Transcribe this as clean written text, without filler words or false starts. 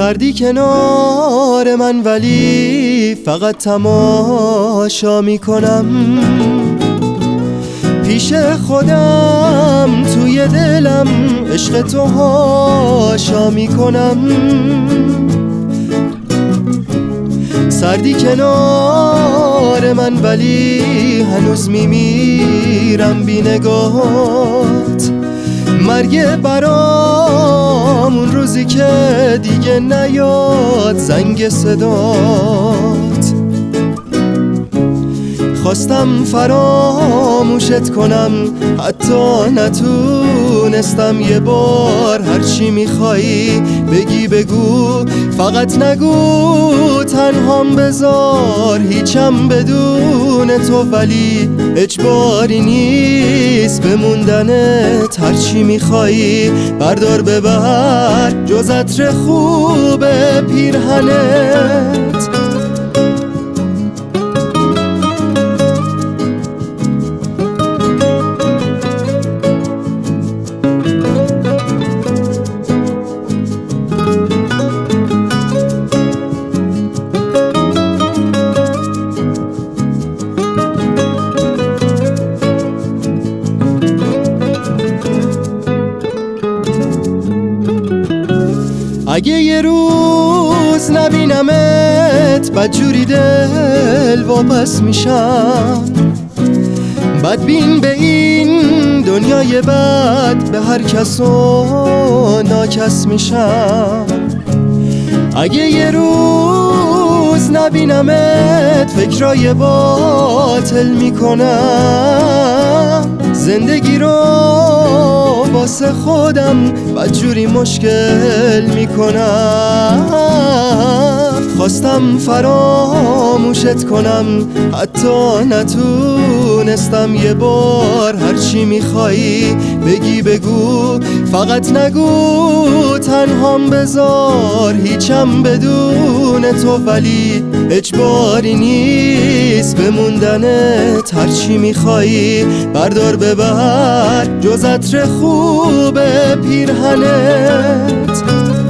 سردی کنار من ولی فقط تماشا میکنم، پیش خودم توی دلم عشق تو هاشا میکنم. سردی کنار من ولی هنوز میمیرم بی نگاهت، مرگ برام اون روزی که دیگه نیاد زنگ صدات. خواستم فراموشت کنم حتی نتونستم، یه بار هرچی میخوایی بگی بگو، فقط نگو تنهام بذار هیچم بدون تو، ولی اجباری نیست بموندنت، هرچی میخوایی بردار ببر جز عطر خوب پیرهنت. اگه یه روز نبینمت بدجوری دل واپس میشم، بدبین به این دنیای بد به هر کس و ناکس میشم. اگه یه روز نبینمت فکرای باطل میکنم، زندگی رو واسه خودم بدجوری مشکل میکنم. خواستم فراموشت کنم حتی نتونستم، یه بار هرچی میخوایی بگی بگو، فقط نگو تنهام بذار هیچم بدون تو، ولی اجباری نیست بموندنت، هرچی میخوایی بردار ببر جز عطر خوب پیرهنت.